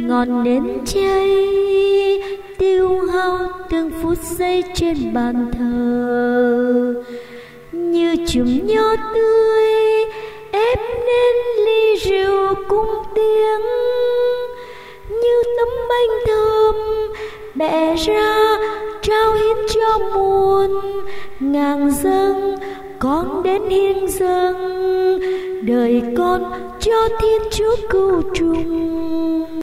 ngọn nến cháy tiêu hao từng phút giây trên bàn thờ, như chùm nho tươi ép nên ly rượu cung tiếng, như tấm bánh thơm bẻ ra trao hiến cho muôn ngàn dâng. Con đến hiến dâng đời con cho Thiên Chúa cứu trùng.